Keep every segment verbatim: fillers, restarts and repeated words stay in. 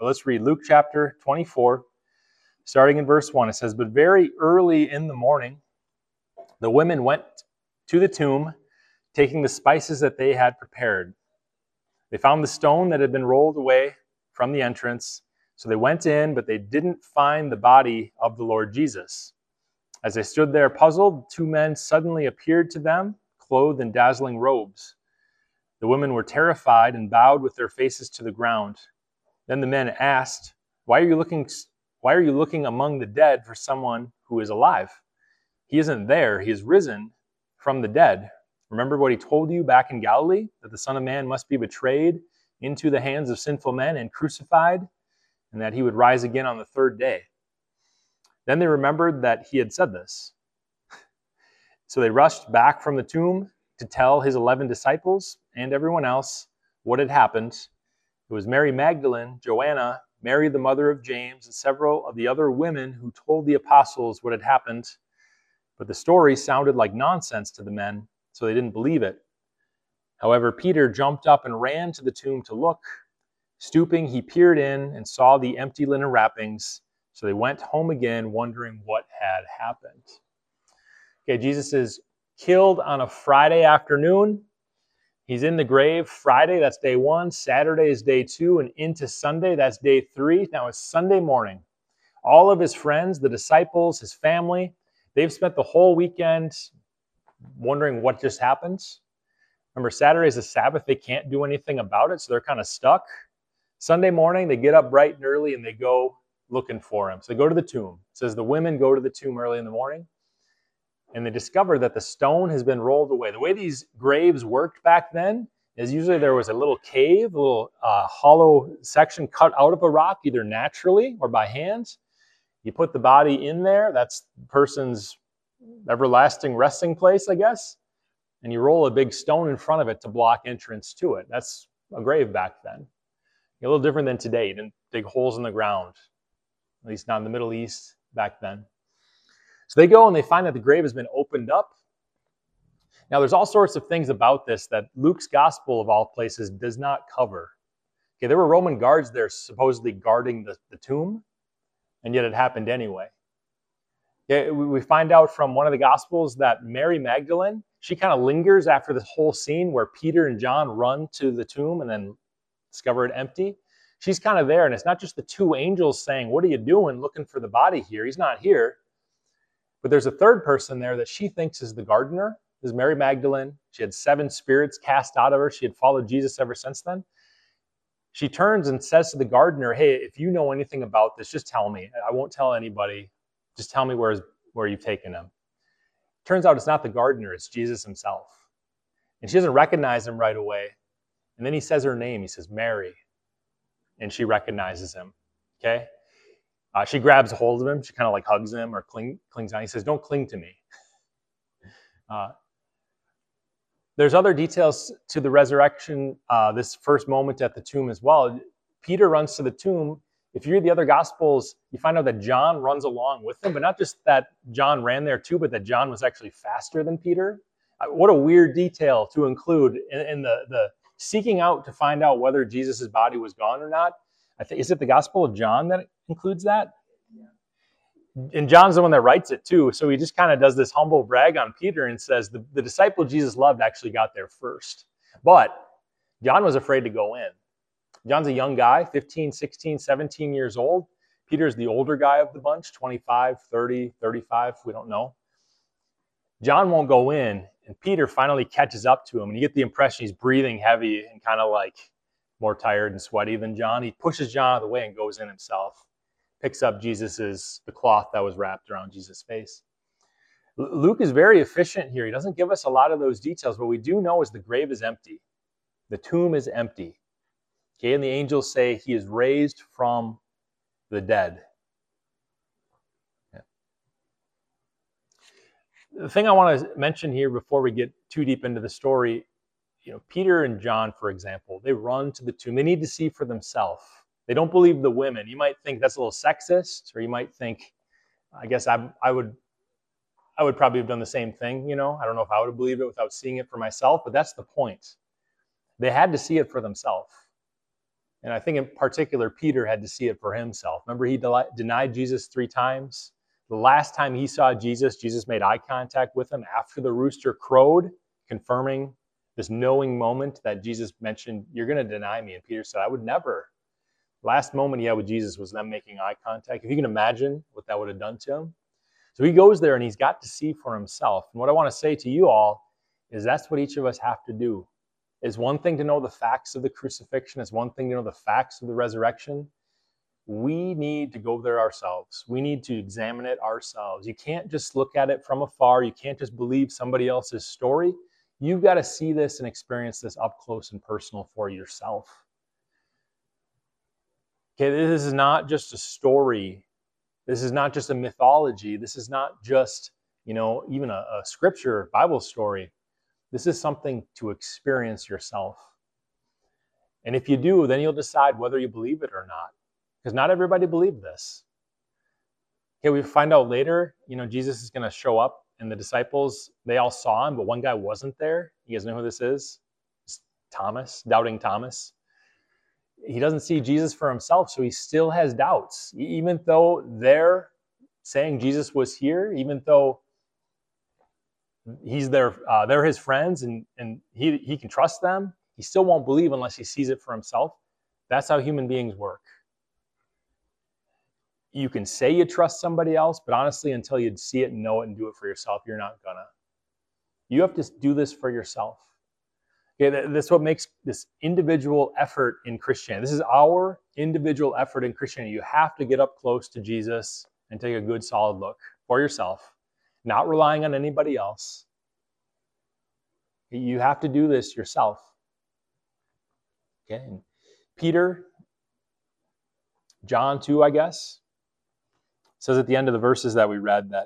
But let's read Luke chapter twenty-four, starting in verse one. It says, "But very early in the morning, the women went to the tomb, taking the spices that they had prepared. They found the stone that had been rolled away from the entrance. So they went in, but they didn't find the body of the Lord Jesus. As they stood there puzzled, two men suddenly appeared to them, clothed in dazzling robes. The women were terrified and bowed with their faces to the ground. Then the men asked, 'Why are you looking, why are you looking among the dead for someone who is alive? He isn't there. He is risen from the dead. Remember what he told you back in Galilee, that the Son of Man must be betrayed into the hands of sinful men and crucified, and that he would rise again on the third day.' Then they remembered that he had said this. So they rushed back from the tomb to tell his eleven disciples and everyone else what had happened. It was Mary Magdalene, Joanna, Mary the mother of James, and several of the other women who told the apostles what had happened. But the story sounded like nonsense to the men, so they didn't believe it. However, Peter jumped up and ran to the tomb to look. Stooping, he peered in and saw the empty linen wrappings. So they went home again, wondering what had happened." Okay, Jesus is killed on a Friday afternoon. He's in the grave Friday, that's day one. Saturday is day two, and into Sunday, that's day three. Now it's Sunday morning. All of his friends, the disciples, his family, they've spent the whole weekend wondering what just happened. Remember, Saturday is a Sabbath. They can't do anything about it, so they're kind of stuck. Sunday morning, they get up bright and early, and they go looking for him. So they go to the tomb. It says the women go to the tomb early in the morning, and they discover that the stone has been rolled away. The way these graves worked back then is usually there was a little cave, a little uh, hollow section cut out of a rock, either naturally or by hand. You put the body in there. That's the person's everlasting resting place, I guess. And you roll a big stone in front of it to block entrance to it. That's a grave back then. A little different than today. You didn't dig holes in the ground, at least not in the Middle East back then. So they go and they find that the grave has been opened up. Now, there's all sorts of things about this that Luke's gospel, of all places, does not cover. Okay, there were Roman guards there supposedly guarding the, the tomb, and yet it happened anyway. Okay, we find out from one of the gospels that Mary Magdalene, she kind of lingers after this whole scene where Peter and John run to the tomb and then discover it empty. She's kind of there, and it's not just the two angels saying, "What are you doing looking for the body here? He's not here." But there's a third person there that she thinks is the gardener. This is Mary Magdalene. She had seven spirits cast out of her. She had followed Jesus ever since then. She turns and says to the gardener, "Hey, if you know anything about this, just tell me. I won't tell anybody. Just tell me where, where you've taken him." Turns out it's not the gardener, it's Jesus himself. And she doesn't recognize him right away. And then he says her name. He says, "Mary." And she recognizes him. Okay? Uh, she grabs a hold of him. She kind of like hugs him or cling, clings on. He says, "Don't cling to me." Uh, there's other details to the resurrection, uh, this first moment at the tomb as well. Peter runs to the tomb. If you read the other Gospels, you find out that John runs along with him, but not just that John ran there too, but that John was actually faster than Peter. Uh, what a weird detail to include in, in the, the seeking out to find out whether Jesus' body was gone or not. I think, is it the Gospel of John that includes that? Yeah. And John's the one that writes it too, so he just kind of does this humble brag on Peter and says the, the disciple Jesus loved actually got there first. But John was afraid to go in. John's a young guy, fifteen, sixteen, seventeen years old. Peter's the older guy of the bunch, twenty-five, thirty, thirty-five, we don't know. John won't go in, and Peter finally catches up to him, and you get the impression he's breathing heavy and kind of like more tired and sweaty than John. He pushes John out of the way and goes in himself, picks up Jesus's, the cloth that was wrapped around Jesus' face. Luke is very efficient here. He doesn't give us a lot of those details. What we do know is the grave is empty. The tomb is empty. Okay, and the angels say he is raised from the dead. Yeah. The thing I want to mention here before we get too deep into the story, you know, Peter and John, for example, they run to the tomb. They need to see for themselves. They don't believe the women. You might think that's a little sexist, or you might think, I guess I, I would I would probably have done the same thing, you know. I don't know if I would have believed it without seeing it for myself, but that's the point. They had to see it for themselves. And I think in particular, Peter had to see it for himself. Remember, he de- denied Jesus three times. The last time he saw Jesus, Jesus made eye contact with him after the rooster crowed, confirming this knowing moment that Jesus mentioned, you're going to deny me. And Peter said, I would never. Last moment he had with Jesus was them making eye contact. If you can imagine what that would have done to him. So he goes there and he's got to see for himself. And what I want to say to you all is that's what each of us have to do. It's one thing to know the facts of the crucifixion. It's one thing to know the facts of the resurrection. We need to go there ourselves. We need to examine it ourselves. You can't just look at it from afar. You can't just believe somebody else's story. You've got to see this and experience this up close and personal for yourself. Okay, this is not just a story. This is not just a mythology. This is not just, you know, even a, a scripture, Bible story. This is something to experience yourself. And if you do, then you'll decide whether you believe it or not. Because not everybody believed this. Okay, we find out later, you know, Jesus is going to show up and the disciples, they all saw him, but one guy wasn't there. You guys know who this is? It's Thomas, doubting Thomas. He doesn't see Jesus for himself, so he still has doubts. Even though they're saying Jesus was here, even though he's their, uh, they're his friends and, and he, he can trust them, he still won't believe unless he sees it for himself. That's how human beings work. You can say you trust somebody else, but honestly, until you see it and know it and do it for yourself, you're not gonna. You have to do this for yourself. Okay, that's what makes this individual effort in Christianity. This is our individual effort in Christianity. You have to get up close to Jesus and take a good, solid look for yourself, not relying on anybody else. You have to do this yourself. Okay, and Peter, John too, I guess, says at the end of the verses that we read that,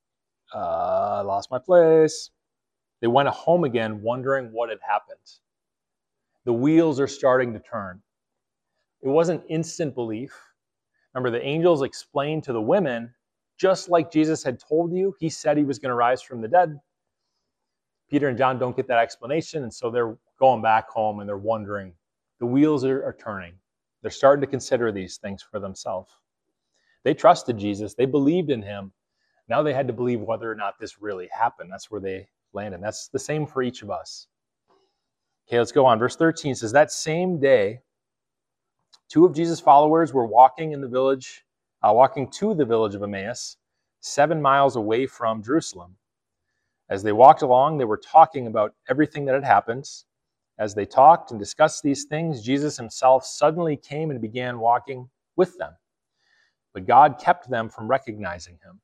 uh, I lost my place. They went home again wondering what had happened. The wheels are starting to turn. It wasn't instant belief. Remember, the angels explained to the women, just like Jesus had told you, he said he was going to rise from the dead. Peter and John don't get that explanation, and so they're going back home and they're wondering. The wheels are, are turning. They're starting to consider these things for themselves. They trusted Jesus. They believed in him. Now they had to believe whether or not this really happened. That's where they landed. That's the same for each of us. Okay, let's go on. Verse thirteen says, that same day, two of Jesus' followers were walking in the village, uh, walking to the village of Emmaus, seven miles away from Jerusalem. As they walked along, they were talking about everything that had happened. As they talked and discussed these things, Jesus himself suddenly came and began walking with them. But God kept them from recognizing him.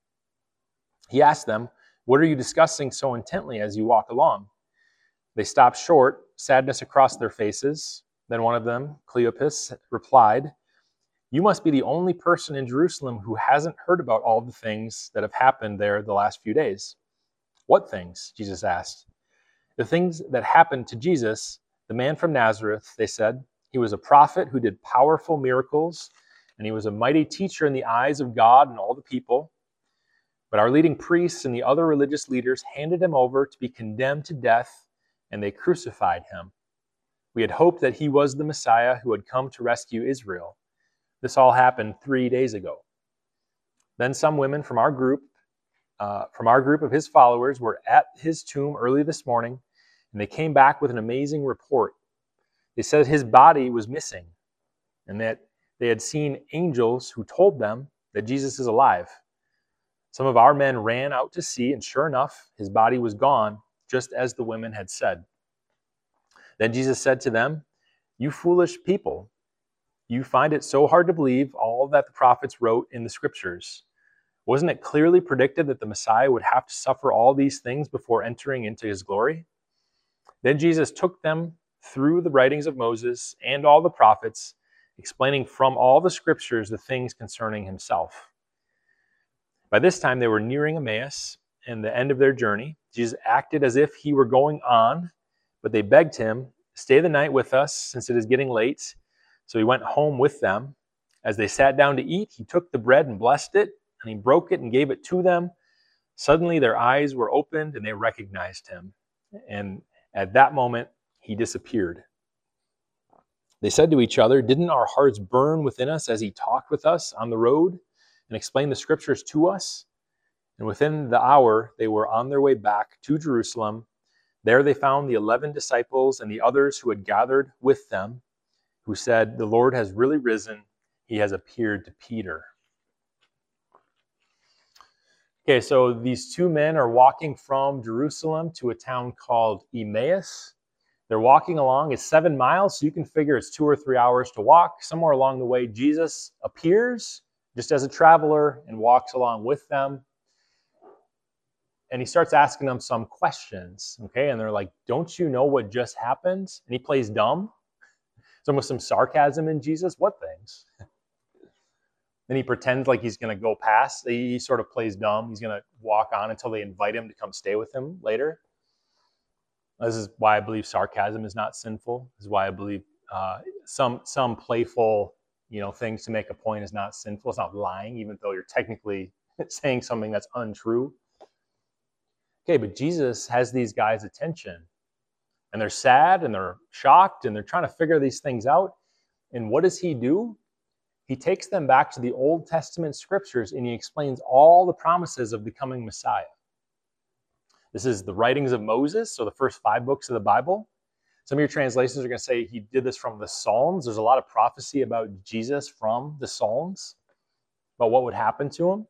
He asked them, what are you discussing so intently as you walk along? They stopped short, sadness across their faces. Then one of them, Cleopas, replied, you must be the only person in Jerusalem who hasn't heard about all the things that have happened there the last few days. What things? Jesus asked. The things that happened to Jesus, the man from Nazareth, they said. He was a prophet who did powerful miracles, and he was a mighty teacher in the eyes of God and all the people. But our leading priests and the other religious leaders handed him over to be condemned to death, and they crucified him. We had hoped that he was the Messiah who had come to rescue Israel. This all happened three days ago. Then some women from our group, uh, from our group of his followers were at his tomb early this morning, and they came back with an amazing report. They said his body was missing, and that they had seen angels who told them that Jesus is alive. Some of our men ran out to see, and sure enough, his body was gone, just as the women had said. Then Jesus said to them, you foolish people, you find it so hard to believe all that the prophets wrote in the scriptures. Wasn't it clearly predicted that the Messiah would have to suffer all these things before entering into his glory? Then Jesus took them through the writings of Moses and all the prophets, explaining from all the scriptures the things concerning himself. By this time, they were nearing Emmaus and the end of their journey. Jesus acted as if he were going on, but they begged him, stay the night with us, since it is getting late. So he went home with them. As they sat down to eat, he took the bread and blessed it, and he broke it and gave it to them. Suddenly their eyes were opened, and they recognized him. And at that moment, he disappeared. They said to each other, "Didn't our hearts burn within us as he talked with us on the road and explained the scriptures to us?" And within the hour, they were on their way back to Jerusalem. There they found the eleven disciples and the others who had gathered with them, who said, "The Lord has really risen. He has appeared to Peter." Okay, so these two men are walking from Jerusalem to a town called Emmaus. They're walking along. It's seven miles, so you can figure it's two or three hours to walk. Somewhere along the way, Jesus appears just as a traveler and walks along with them. And he starts asking them some questions, okay? And they're like, "Don't you know what just happened?" And he plays dumb. It's almost some sarcasm in Jesus. What things? Then he pretends like he's going to go past. He sort of plays dumb. He's going to walk on until they invite him to come stay with him later. This is why I believe sarcasm is not sinful. This is why I believe uh, some some playful, you know, things to make a point is not sinful. It's not lying, even though you're technically saying something that's untrue. Okay, but Jesus has these guys' attention. And they're sad and they're shocked and they're trying to figure these things out. And what does he do? He takes them back to the Old Testament scriptures and he explains all the promises of the coming Messiah. This is the writings of Moses, so the first five books of the Bible. Some of your translations are going to say he did this from the Psalms. There's a lot of prophecy about Jesus from the Psalms, about what would happen to him.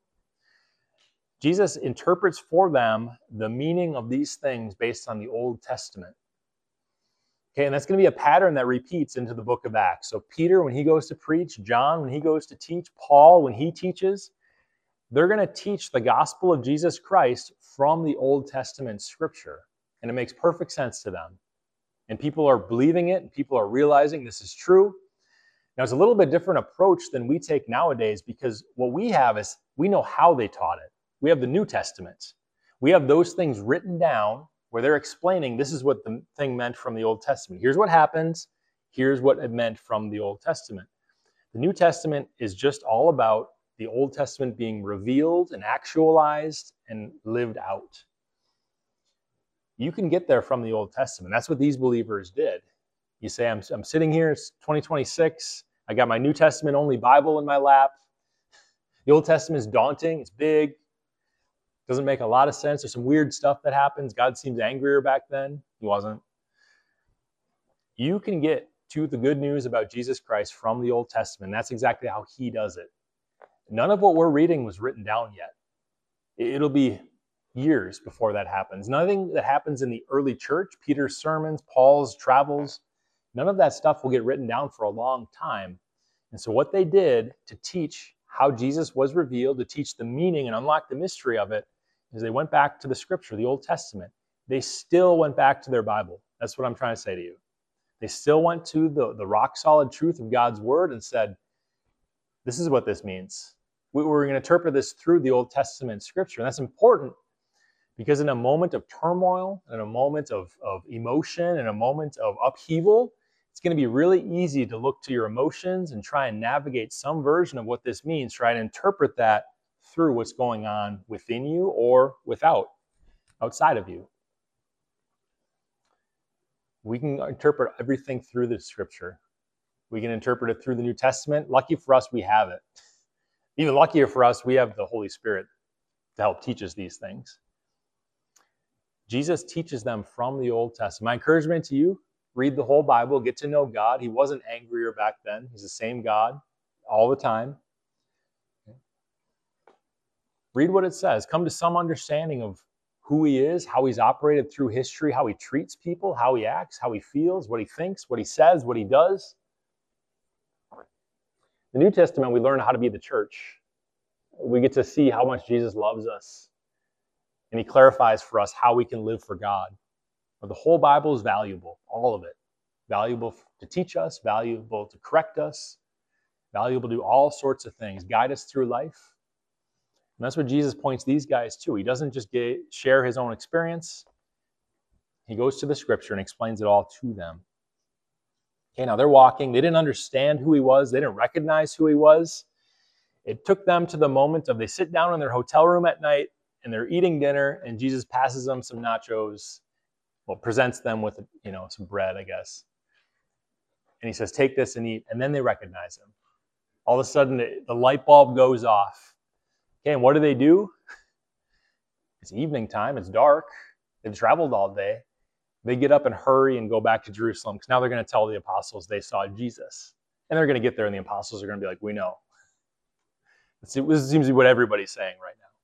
Jesus interprets for them the meaning of these things based on the Old Testament. Okay, and that's going to be a pattern that repeats into the book of Acts. So Peter, when he goes to preach, John, when he goes to teach, Paul, when he teaches, they're going to teach the gospel of Jesus Christ from the Old Testament scripture. And it makes perfect sense to them. And people are believing it, and people are realizing this is true. Now, it's a little bit different approach than we take nowadays because what we have is we know how they taught it. We have the New Testament. We have those things written down where they're explaining this is what the thing meant from the Old Testament. Here's what happens. Here's what it meant from the Old Testament. The New Testament is just all about the Old Testament being revealed and actualized and lived out. You can get there from the Old Testament. That's what these believers did. You say, I'm, I'm sitting here, it's twenty twenty-six. I got my New Testament only Bible in my lap. The Old Testament is daunting. It's big. Doesn't make a lot of sense. There's some weird stuff that happens. God seems angrier back then. He wasn't. You can get to the good news about Jesus Christ from the Old Testament. That's exactly how he does it. None of what we're reading was written down yet. It'll be years before that happens. Nothing that happens in the early church, Peter's sermons, Paul's travels, none of that stuff will get written down for a long time. And so what they did to teach how Jesus was revealed, to teach the meaning and unlock the mystery of it, is they went back to the scripture, the Old Testament. They still went back to their Bible. That's what I'm trying to say to you. They still went to the, the rock-solid truth of God's word and said, this is what this means. We, we're going to interpret this through the Old Testament scripture. And that's important because in a moment of turmoil, in a moment of, of emotion, in a moment of upheaval, it's going to be really easy to look to your emotions and try and navigate some version of what this means, try and interpret that through what's going on within you or without, outside of you. We can interpret everything through the scripture. We can interpret it through the New Testament. Lucky for us, we have it. Even luckier for us, we have the Holy Spirit to help teach us these things. Jesus teaches them from the Old Testament. My encouragement to you, read the whole Bible, get to know God. He wasn't angrier back then. He's the same God all the time. Read what it says. Come to some understanding of who he is, how he's operated through history, how he treats people, how he acts, how he feels, what he thinks, what he says, what he does. The New Testament, we learn how to be the church. We get to see how much Jesus loves us. And he clarifies for us how we can live for God. But the whole Bible is valuable, all of it. Valuable to teach us, valuable to correct us, valuable to do all sorts of things, guide us through life. And that's what Jesus points these guys to. He doesn't just get, share his own experience. He goes to the scripture and explains it all to them. Okay, now they're walking. They didn't understand who he was. They didn't recognize who he was. It took them to the moment of they sit down in their hotel room at night and they're eating dinner and Jesus passes them some nachos, well, presents them with, you know, some bread, I guess. And he says, take this and eat. And then they recognize him. All of a sudden, the light bulb goes off. Okay, and what do they do? It's evening time. It's dark. They've traveled all day. They get up and hurry and go back to Jerusalem because now they're going to tell the apostles they saw Jesus. And they're going to get there and the apostles are going to be like, we know. This seems to be what everybody's saying right now.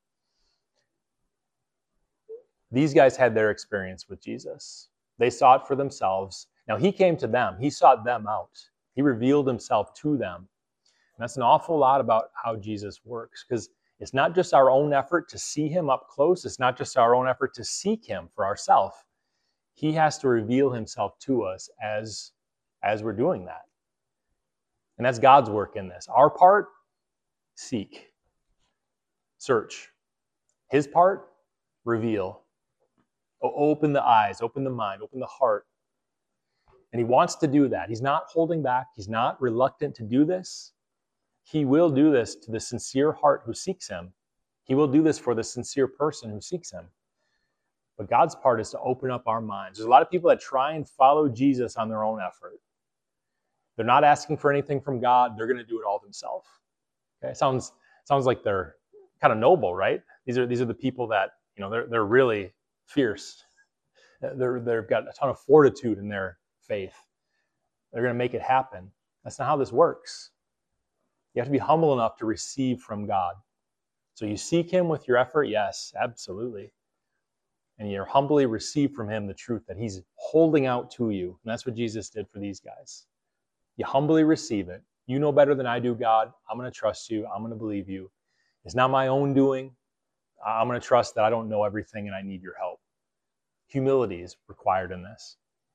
These guys had their experience with Jesus. They saw it for themselves. Now, he came to them. He sought them out. He revealed himself to them. And that's an awful lot about how Jesus works, because it's not just our own effort to see him up close. It's not just our own effort to seek him for ourselves. He has to reveal himself to us as, as we're doing that. And that's God's work in this. Our part, seek, search. His part, reveal. O- open the eyes, open the mind, open the heart. And he wants to do that. He's not holding back. He's not reluctant to do this. He will do this to the sincere heart who seeks him. He will do this for the sincere person who seeks him. But God's part is to open up our minds. There's a lot of people that try and follow Jesus on their own effort. They're not asking for anything from God. They're going to do it all themselves. Okay, sounds sounds like they're kind of noble, right? These are these are the people that, you know, they're they're really fierce. They're they've got a ton of fortitude in their faith. They're going to make it happen. That's not how this works. You have to be humble enough to receive from God. So you seek him with your effort, yes, absolutely. And you humbly receive from him the truth that he's holding out to you. And that's what Jesus did for these guys. You humbly receive it. You know better than I do, God. I'm going to trust you. I'm going to believe you. It's not my own doing. I'm going to trust that I don't know everything and I need your help. Humility is required in this.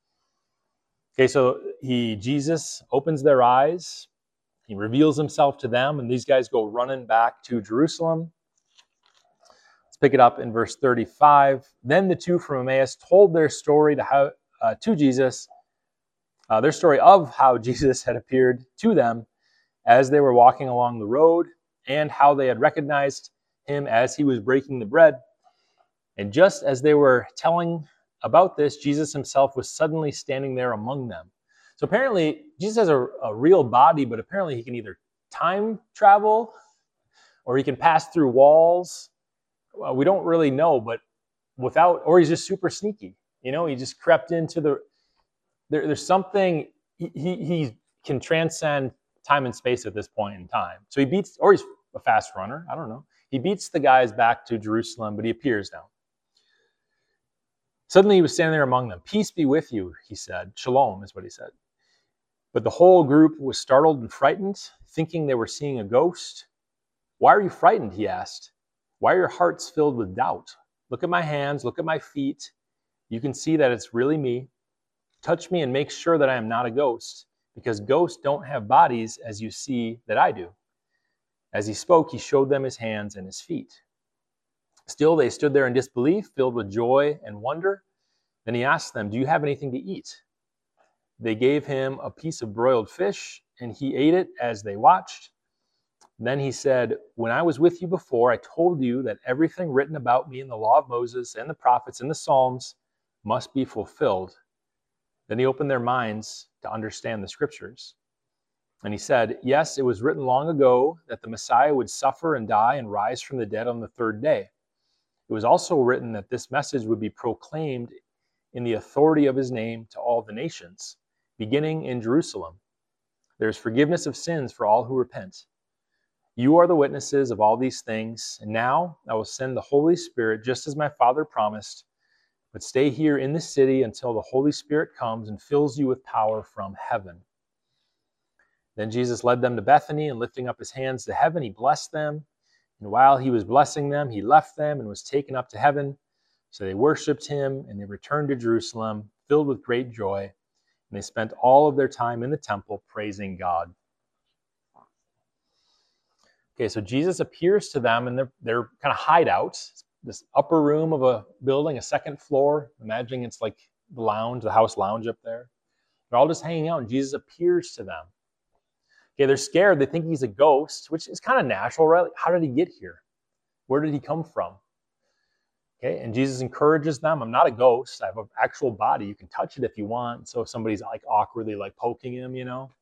Okay, so he, Jesus opens their eyes. He reveals himself to them, and these guys go running back to Jerusalem. Let's pick it up in verse thirty-five. Then the two from Emmaus told their story to, how, uh, to Jesus, uh, their story of how Jesus had appeared to them as they were walking along the road, and how they had recognized him as he was breaking the bread. And just as they were telling about this, Jesus himself was suddenly standing there among them. So apparently, Jesus has a, a real body, but apparently he can either time travel or he can pass through walls. Well, we don't really know, but without, or he's just super sneaky. You know, he just crept into the, there, there's something, he, he, he can transcend time and space at this point in time. So he beats, or he's a fast runner, I don't know. He beats the guys back to Jerusalem, but he appears now. Suddenly he was standing there among them. Peace be with you, he said. Shalom is what he said. But the whole group was startled and frightened, thinking they were seeing a ghost. Why are you frightened, he asked. Why are your hearts filled with doubt? Look at my hands, look at my feet. You can see that it's really me. Touch me and make sure that I am not a ghost, because ghosts don't have bodies as you see that I do. As he spoke, he showed them his hands and his feet. Still, they stood there in disbelief, filled with joy and wonder. Then he asked them, do you have anything to eat? They gave him a piece of broiled fish, and he ate it as they watched. Then he said, when I was with you before, I told you that everything written about me in the law of Moses and the prophets and the Psalms must be fulfilled. Then he opened their minds to understand the scriptures. And he said, yes, it was written long ago that the Messiah would suffer and die and rise from the dead on the third day. It was also written that this message would be proclaimed in the authority of his name to all the nations, beginning in Jerusalem. There is forgiveness of sins for all who repent. You are the witnesses of all these things, and now I will send the Holy Spirit just as my Father promised, but stay here in the city until the Holy Spirit comes and fills you with power from heaven. Then Jesus led them to Bethany, and lifting up his hands to heaven, he blessed them. And while he was blessing them, he left them and was taken up to heaven. So they worshipped him, and they returned to Jerusalem, filled with great joy. And they spent all of their time in the temple praising God. Okay, so Jesus appears to them in their, their kind of hideout, this upper room of a building, a second floor. Imagining it's like the lounge, the house lounge up there. They're all just hanging out, and Jesus appears to them. Okay, they're scared. They think he's a ghost, which is kind of natural, right? Like, how did he get here? Where did he come from? Okay, and Jesus encourages them. I'm not a ghost. I have an actual body. You can touch it if you want. So if somebody's like awkwardly like poking him, you know.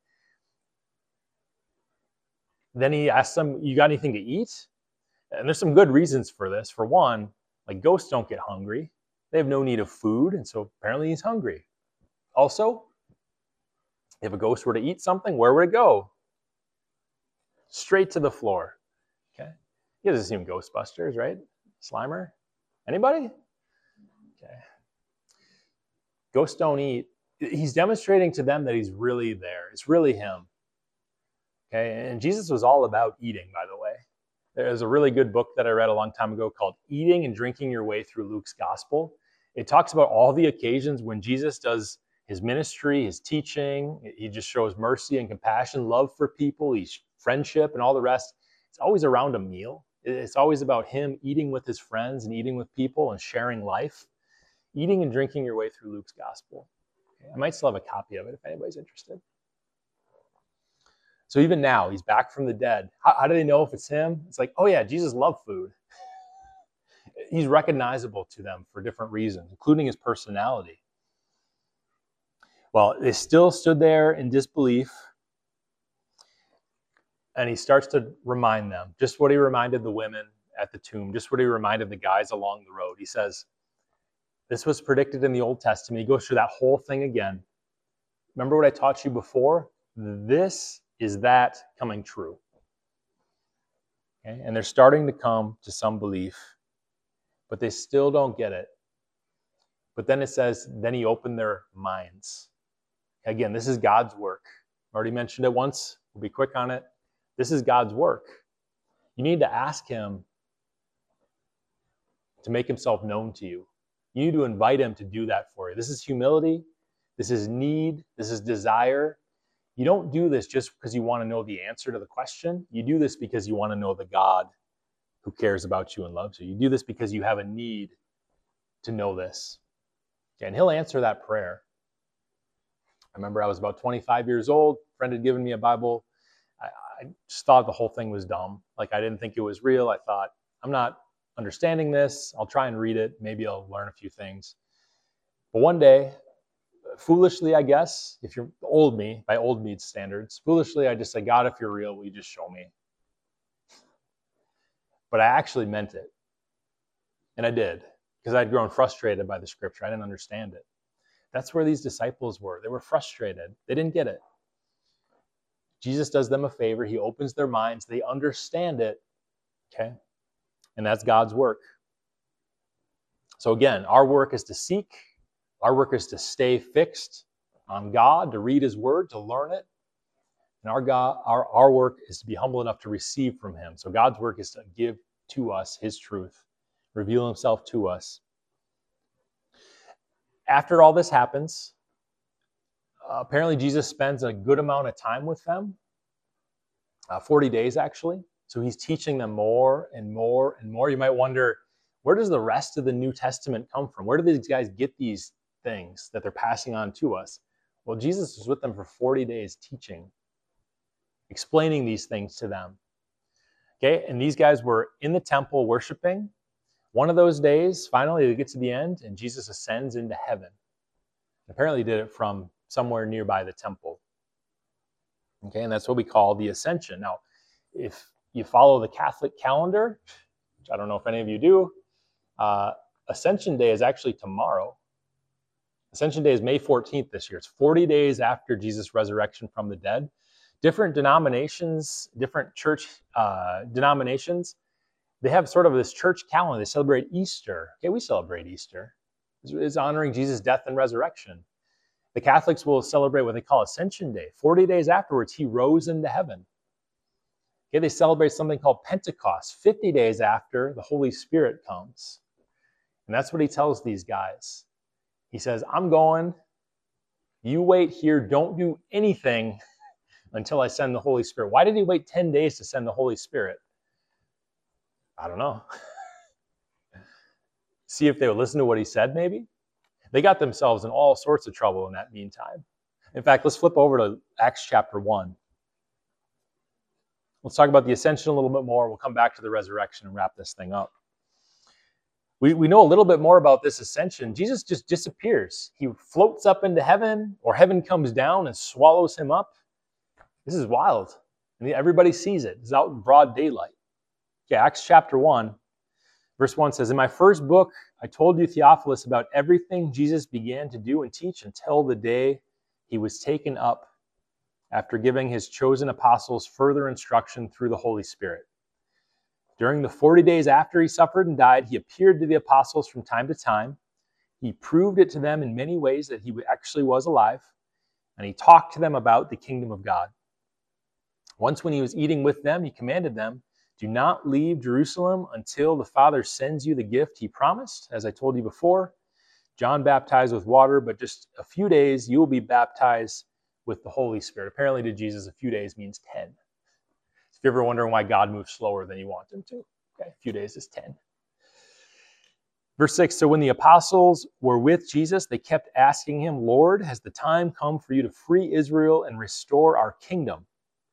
Then he asks them, you got anything to eat? And there's some good reasons for this. For one, like ghosts don't get hungry. They have no need of food. And so apparently he's hungry. Also, if a ghost were to eat something, where would it go? Straight to the floor. Okay. You guys have seen Ghostbusters, right? Slimer? Anybody? Okay. Ghosts don't eat. He's demonstrating to them that he's really there. It's really him. Okay. And Jesus was all about eating, by the way. There's a really good book that I read a long time ago called Eating and Drinking Your Way Through Luke's Gospel. It talks about all the occasions when Jesus does his ministry, his teaching. He just shows mercy and compassion, love for people, he's friendship and all the rest. It's always around a meal. It's always about him eating with his friends and eating with people and sharing life. Eating and drinking your way through Luke's Gospel. Okay. I might still have a copy of it if anybody's interested. So even now, he's back from the dead. How, how do they know if it's him? It's like, oh yeah, Jesus loved food. He's recognizable to them for different reasons, including his personality. Well, they still stood there in disbelief. And he starts to remind them, just what he reminded the women at the tomb, just what he reminded the guys along the road. He says, this was predicted in the Old Testament. He goes through that whole thing again. Remember what I taught you before? This is that coming true. Okay? And they're starting to come to some belief, but they still don't get it. But then it says, then he opened their minds. Again, this is God's work. I already mentioned it once. We'll be quick on it. This is God's work. You need to ask him to make himself known to you. You need to invite him to do that for you. This is humility. This is need. This is desire. You don't do this just because you want to know the answer to the question. You do this because you want to know the God who cares about you and loves you. You do this because you have a need to know this. Okay, and he'll answer that prayer. I remember I was about twenty-five years old. A friend had given me a Bible. I, I just thought the whole thing was dumb. Like I didn't think it was real. I thought, I'm not understanding this. I'll try and read it. Maybe I'll learn a few things. But one day, foolishly, I guess, if you're old me, by old me standards, foolishly, I just said, God, if you're real, will you just show me? But I actually meant it. And I did, because I'd grown frustrated by the scripture. I didn't understand it. That's where these disciples were. They were frustrated. They didn't get it. Jesus does them a favor. He opens their minds. They understand it. Okay? And that's God's work. So again, our work is to seek. Our work is to stay fixed on God, to read his word, to learn it. And our, God, our, our work is to be humble enough to receive from him. So God's work is to give to us his truth, reveal himself to us. After all this happens, uh, apparently Jesus spends a good amount of time with them, uh, forty days actually. So he's teaching them more and more and more. You might wonder, where does the rest of the New Testament come from? Where do these guys get these things that they're passing on to us? Well, Jesus was with them for forty days teaching, explaining these things to them. Okay, and these guys were in the temple worshiping. One of those days, finally, they get to the end, and Jesus ascends into heaven. Apparently, he did it from somewhere nearby the temple. Okay, and that's what we call the ascension. Now, if you follow the Catholic calendar, which I don't know if any of you do, uh, Ascension Day is actually tomorrow. Ascension Day is May fourteenth this year. It's forty days after Jesus' resurrection from the dead. Different denominations, different church uh, denominations, they have sort of this church calendar. They celebrate Easter. Okay, we celebrate Easter. It's, it's honoring Jesus' death and resurrection. The Catholics will celebrate what they call Ascension Day. forty days afterwards, he rose into heaven. Okay, they celebrate something called Pentecost, fifty days after the Holy Spirit comes. And that's what he tells these guys. He says, I'm going. You wait here. Don't do anything until I send the Holy Spirit. Why did he wait ten days to send the Holy Spirit? I don't know. See if they would listen to what he said, maybe? They got themselves in all sorts of trouble in that meantime. In fact, let's flip over to Acts chapter one. Let's talk about the ascension a little bit more. We'll come back to the resurrection and wrap this thing up. We, we know a little bit more about this ascension. Jesus just disappears. He floats up into heaven, or heaven comes down and swallows him up. This is wild. And everybody sees it. It's out in broad daylight. Okay, Acts chapter one, verse one says, "In my first book, I told you, Theophilus, about everything Jesus began to do and teach until the day he was taken up, after giving his chosen apostles further instruction through the Holy Spirit. During the forty days after he suffered and died, he appeared to the apostles from time to time. He proved it to them in many ways that he actually was alive, and he talked to them about the kingdom of God. Once when he was eating with them, he commanded them, 'Do not leave Jerusalem until the Father sends you the gift he promised. As I told you before, John baptized with water, but just a few days you will be baptized with the Holy Spirit.'" Apparently to Jesus, a few days means ten. If you're ever wondering why God moves slower than you want him to, okay, a few days is ten. Verse six, "So when the apostles were with Jesus, they kept asking him, 'Lord, has the time come for you to free Israel and restore our kingdom?'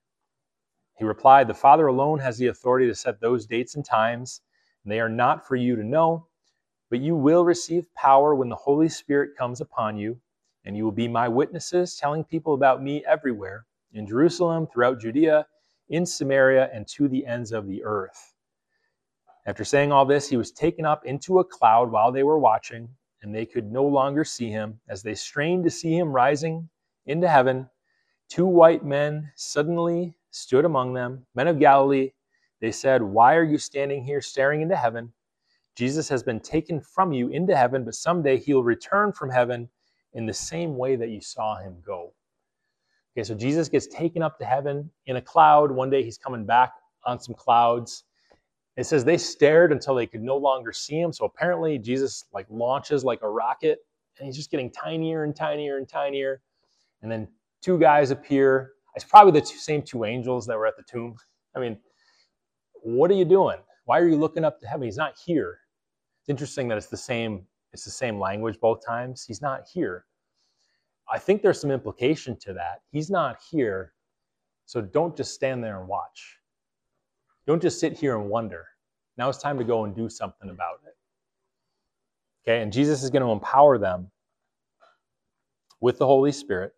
He replied, 'The Father alone has the authority to set those dates and times, and they are not for you to know, but you will receive power when the Holy Spirit comes upon you, and you will be my witnesses, telling people about me everywhere, in Jerusalem, throughout Judea, in Samaria, and to the ends of the earth.' After saying all this, he was taken up into a cloud while they were watching, and they could no longer see him. As they strained to see him rising into heaven, two white men suddenly stood among them, 'Men of Galilee,' they said, 'why are you standing here staring into heaven? Jesus has been taken from you into heaven, but someday he'll return from heaven in the same way that you saw him go.'" Okay, so Jesus gets taken up to heaven in a cloud. One day he's coming back on some clouds. It says they stared until they could no longer see him. So apparently Jesus like launches like a rocket, and he's just getting tinier and tinier and tinier. And then two guys appear. It's probably the two, same two angels that were at the tomb. I mean, what are you doing? Why are you looking up to heaven? He's not here. It's interesting that it's the same, it's the same language both times. He's not here. I think there's some implication to that. He's not here, so don't just stand there and watch. Don't just sit here and wonder. Now it's time to go and do something about it. Okay, and Jesus is going to empower them with the Holy Spirit.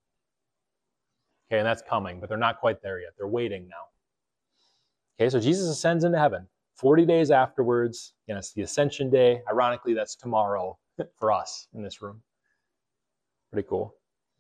Okay, and that's coming, but they're not quite there yet. They're waiting now. Okay, so Jesus ascends into heaven. forty days afterwards, again, it's the Ascension Day. Ironically, that's tomorrow for us in this room. Pretty cool.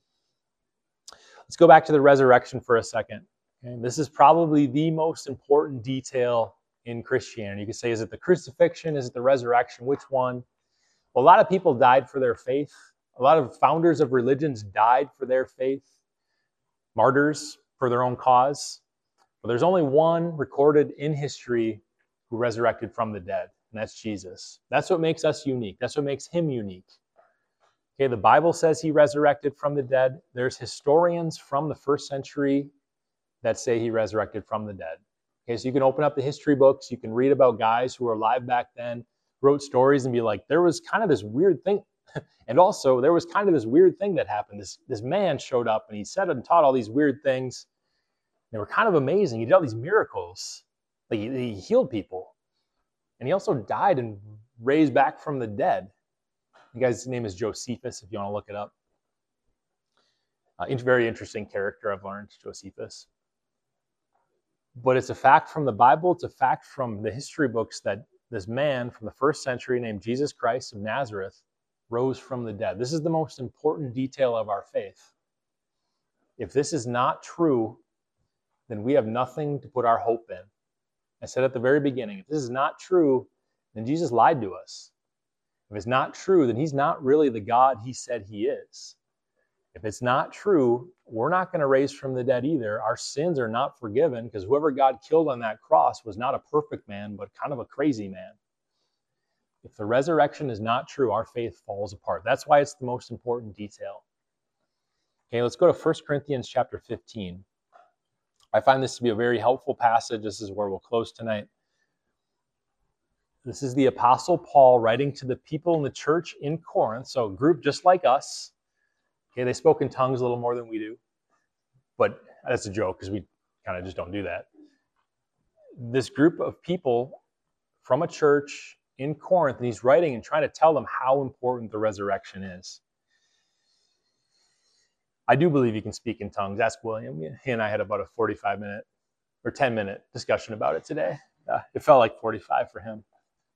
Let's go back to the resurrection for a second. Okay, this is probably the most important detail in Christianity. You could say, is it the crucifixion? Is it the resurrection? Which one? Well, a lot of people died for their faith. A lot of founders of religions died for their faith. Martyrs for their own cause. But there's only one recorded in history who resurrected from the dead, and that's Jesus. That's what makes us unique. That's what makes him unique. Okay, the Bible says he resurrected from the dead. There's historians from the first century that say he resurrected from the dead. Okay, so you can open up the history books. You can read about guys who were alive back then, wrote stories and be like, there was kind of this weird thing. And also, there was kind of this weird thing that happened. This, this man showed up and he said and taught all these weird things. They were kind of amazing. He did all these miracles. Like he, he healed people. And he also died and raised back from the dead. The guy's name is Josephus, if you want to look it up. Uh, very interesting character, I've learned, Josephus. But it's a fact from the Bible. It's a fact from the history books that this man from the first century named Jesus Christ of Nazareth rose from the dead. This is the most important detail of our faith. If this is not true, then we have nothing to put our hope in. I said at the very beginning, if this is not true, then Jesus lied to us. If it's not true, then he's not really the God he said he is. If it's not true, we're not going to raise from the dead either. Our sins are not forgiven because whoever God killed on that cross was not a perfect man, but kind of a crazy man. If the resurrection is not true, our faith falls apart. That's why it's the most important detail. Okay, let's go to First Corinthians chapter fifteen. I find this to be a very helpful passage. This is where we'll close tonight. This is the Apostle Paul writing to the people in the church in Corinth, so a group just like us. Okay, they spoke in tongues a little more than we do, but that's a joke because we kind of just don't do that. This group of people from a church in Corinth, and he's writing and trying to tell them how important the resurrection is. I do believe you can speak in tongues. Ask William. He and I had about a forty-five minute or ten minute discussion about it today. Uh, it felt like forty-five for him.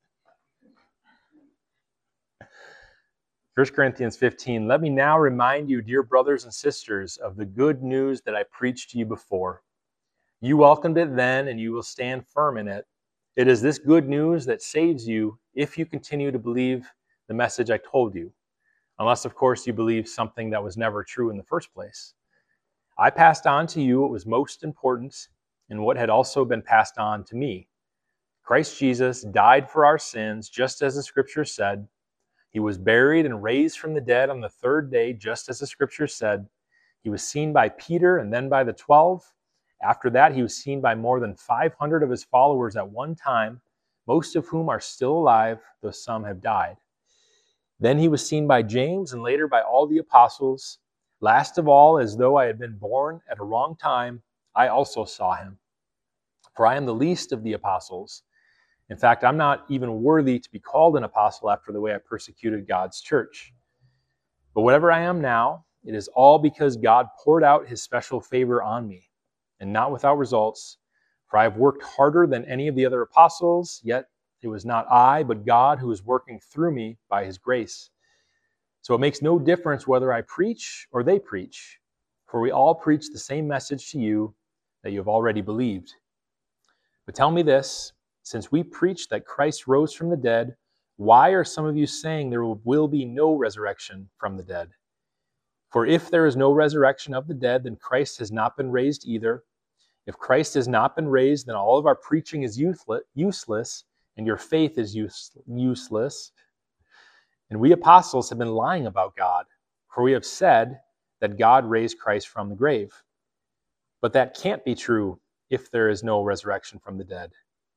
First Corinthians fifteen, let me now remind you, dear brothers and sisters, of the good news that I preached to you before. You welcomed it then, and you will stand firm in it. It is this good news that saves you if you continue to believe the message I told you, unless, of course, you believe something that was never true in the first place. I passed on to you what was most important and what had also been passed on to me. Christ Jesus died for our sins, just as the Scripture said. He was buried and raised from the dead on the third day, just as the Scripture said. He was seen by Peter and then by the twelve. After that, he was seen by more than five hundred of his followers at one time, most of whom are still alive, though some have died. Then he was seen by James and later by all the apostles. Last of all, as though I had been born at a wrong time, I also saw him. For I am the least of the apostles. In fact, I'm not even worthy to be called an apostle after the way I persecuted God's church. But whatever I am now, it is all because God poured out his special favor on me, and not without results. For I have worked harder than any of the other apostles, yet it was not I, but God who is working through me by his grace. So it makes no difference whether I preach or they preach, for we all preach the same message to you that you have already believed. But tell me this, since we preach that Christ rose from the dead, why are some of you saying there will be no resurrection from the dead? For if there is no resurrection of the dead, then Christ has not been raised either. If Christ has not been raised, then all of our preaching is useless, and your faith is use, useless. And we apostles have been lying about God, for we have said that God raised Christ from the grave. But that can't be true if there is no resurrection from the dead.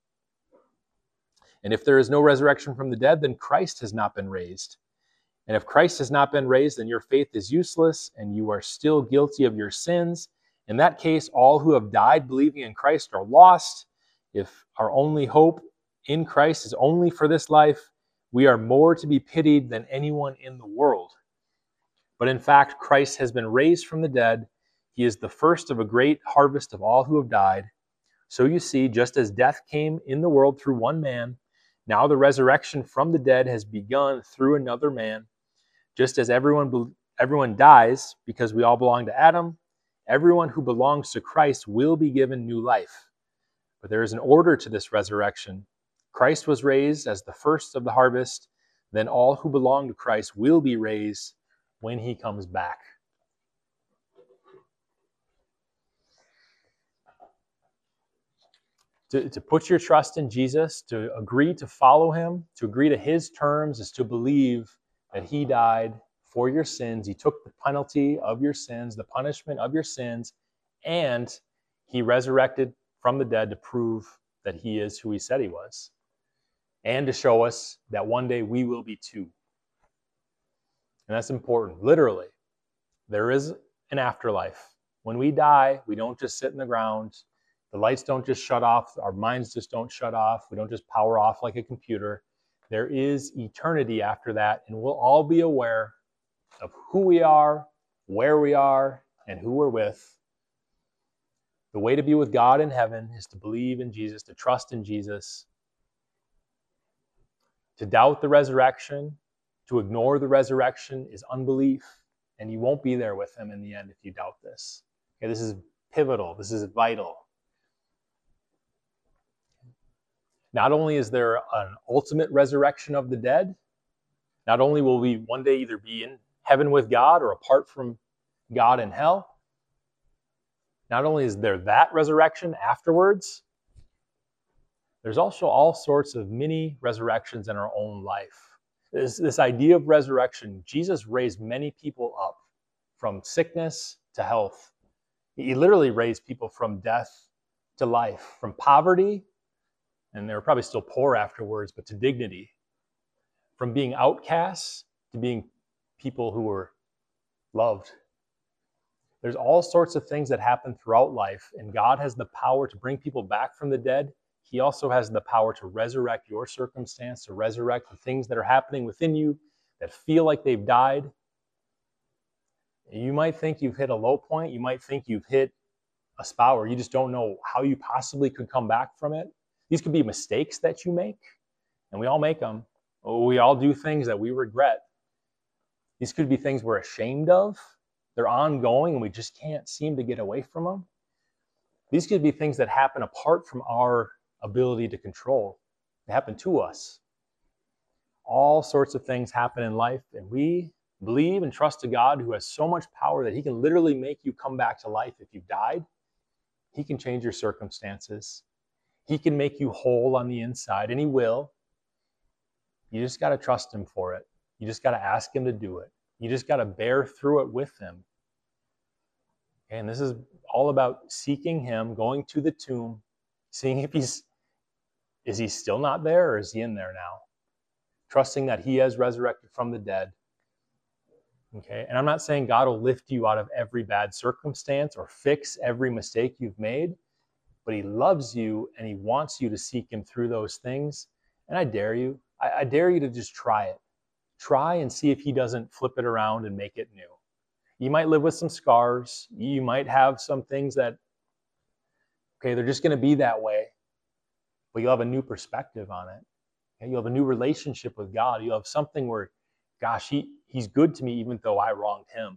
And if there is no resurrection from the dead, then Christ has not been raised. And if Christ has not been raised, then your faith is useless, and you are still guilty of your sins. In that case, all who have died believing in Christ are lost. If our only hope in Christ is only for this life, we are more to be pitied than anyone in the world. But in fact, Christ has been raised from the dead. He is the first of a great harvest of all who have died. So you see, just as death came in the world through one man, now the resurrection from the dead has begun through another man. Just as everyone everyone dies because we all belong to Adam, everyone who belongs to Christ will be given new life. But there is an order to this resurrection. Christ was raised as the first of the harvest. Then all who belong to Christ will be raised when he comes back. To, to put your trust in Jesus, to agree to follow him, to agree to his terms, is to believe that he died for your sins. He took the penalty of your sins, the punishment of your sins, and he resurrected from the dead to prove that he is who he said he was, and to show us that one day we will be too. And that's important. Literally, there is an afterlife. When we die, we don't just sit in the ground. The lights don't just shut off. Our minds just don't shut off. We don't just power off like a computer. There is eternity after that, and we'll all be aware of who we are, where we are, and who we're with. The way to be with God in heaven is to believe in Jesus, to trust in Jesus. To doubt the resurrection, to ignore the resurrection is unbelief, and you won't be there with him in the end if you doubt this. Okay, this is pivotal. This is vital. Not only is there an ultimate resurrection of the dead, not only will we one day either be in heaven with God or apart from God in hell, not only is there that resurrection afterwards, there's also all sorts of mini resurrections in our own life. This, this idea of resurrection, Jesus raised many people up from sickness to health. He literally raised people from death to life, from poverty, and they were probably still poor afterwards, but to dignity. From being outcasts to being people who were loved. There's all sorts of things that happen throughout life, and God has the power to bring people back from the dead he also has the power to resurrect your circumstance, to resurrect the things that are happening within you that feel like they've died. You might think you've hit a low point. You might think you've hit a spot where you just don't know how you possibly could come back from it. These could be mistakes that you make, and we all make them. We all do things that we regret. These could be things we're ashamed of. They're ongoing, and we just can't seem to get away from them. These could be things that happen apart from our ability to control. They happen to us. All sorts of things happen in life, and we believe and trust a God who has so much power that he can literally make you come back to life if you've died. He can change your circumstances. He can make you whole on the inside, and he will. You just got to trust him for it. You just got to ask him to do it. You just got to bear through it with him. And this is all about seeking him, going to the tomb, seeing if he's, is he still not there, or is he in there now? Trusting that he has resurrected from the dead. Okay, and I'm not saying God will lift you out of every bad circumstance or fix every mistake you've made, but he loves you and he wants you to seek him through those things. And I dare you, I, I dare you to just try it. Try and see if he doesn't flip it around and make it new. You might live with some scars. You might have some things that, okay, they're just going to be that way, but you'll have a new perspective on it. Okay? You'll have a new relationship with God. You'll have something where, gosh, he, he's good to me even though I wronged him.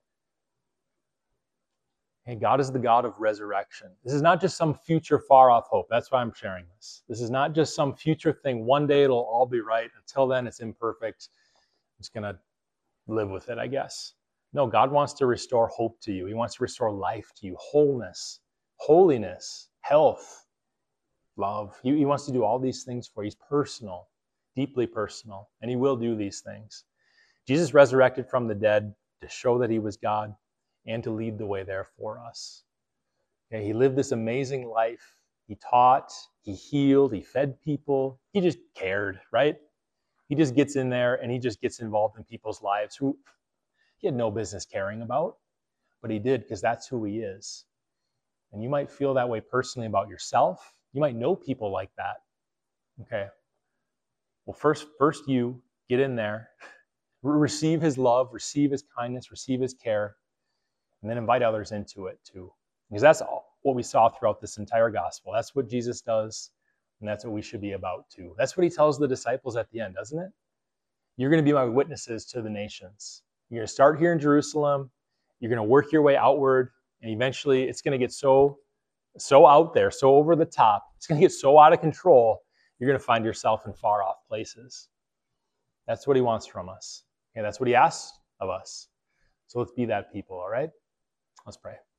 And God is the God of resurrection. This is not just some future far-off hope. That's why I'm sharing this. This is not just some future thing. One day it'll all be right. Until then, it's imperfect. I'm just going to live with it, I guess. No, God wants to restore hope to you. He wants to restore life to you, wholeness, holiness, health, love. He, he wants to do all these things for you. He's personal, deeply personal, and he will do these things. Jesus resurrected from the dead to show that he was God and to lead the way there for us. Okay, he lived this amazing life. He taught, he healed, he fed people. He just cared, right? He just gets in there and he just gets involved in people's lives who he had no business caring about, but he did because that's who he is. And you might feel that way personally about yourself. You might know people like that. Okay. Well, first, first you get in there, receive his love, receive his kindness, receive his care, and then invite others into it too. Because that's all, what we saw throughout this entire gospel. That's what Jesus does, and that's what we should be about too. That's what he tells the disciples at the end, doesn't it? You're going to be my witnesses to the nations. You're going to start here in Jerusalem. You're going to work your way outward, and eventually it's going to get so, so out there, so over the top. It's going to get so out of control, you're going to find yourself in far-off places. That's what he wants from us. Okay, that's what he asks of us. So let's be that people, all right? Let's pray.